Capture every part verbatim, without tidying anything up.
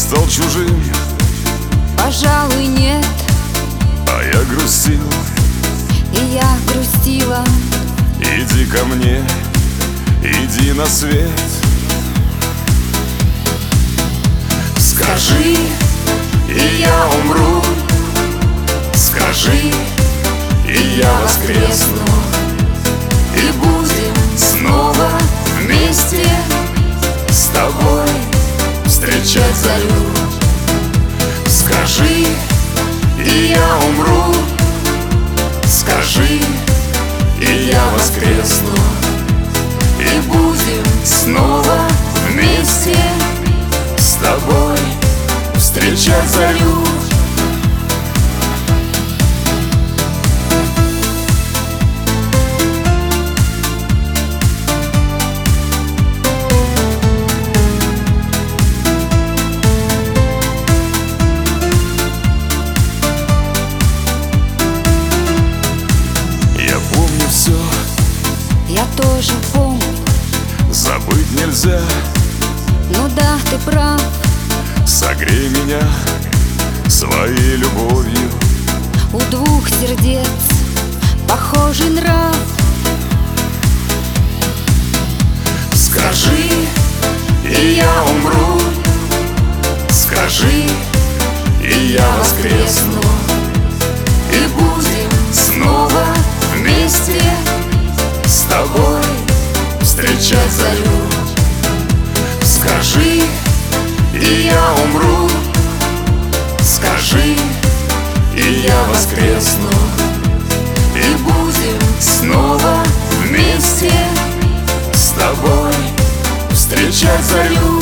стал чужим? Пожалуй, нет. А я грустил. И я грустила. Иди ко мне, иди на свет. Скажи, и я умру. Скажи, и я воскресну. И будем снова вместе с тобой встречать зарю. Скажи, и я умру. Скажи, и я воскресну. И будем снова вместе с тобой встречать зарю. Я тоже помню. Забыть нельзя. Ну да, ты прав. Согрей меня своей любовью. У двух сердец похожий нрав. Скажи, и я умру. Скажи, и я воскресну. И будем снова вместе с тобой встречать зарю. Скажи, и я умру. Скажи, и я воскресну. И будем снова вместе с тобой встречать зарю.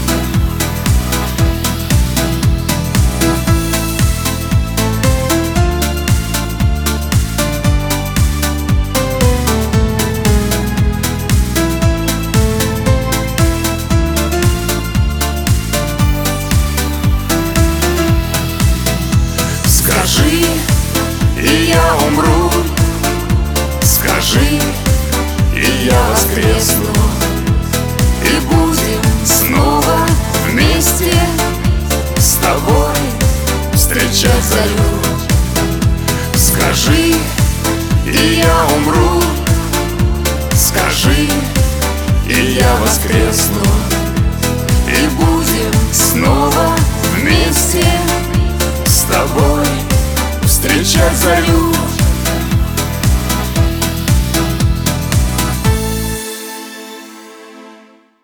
Скажи, и я умру. Скажи, и я воскресну. И будем снова вместе с тобой встречать зарю. Скажи, и я умру. Скажи, и я воскресну. И будем снова вместе с тобой встречать зарю.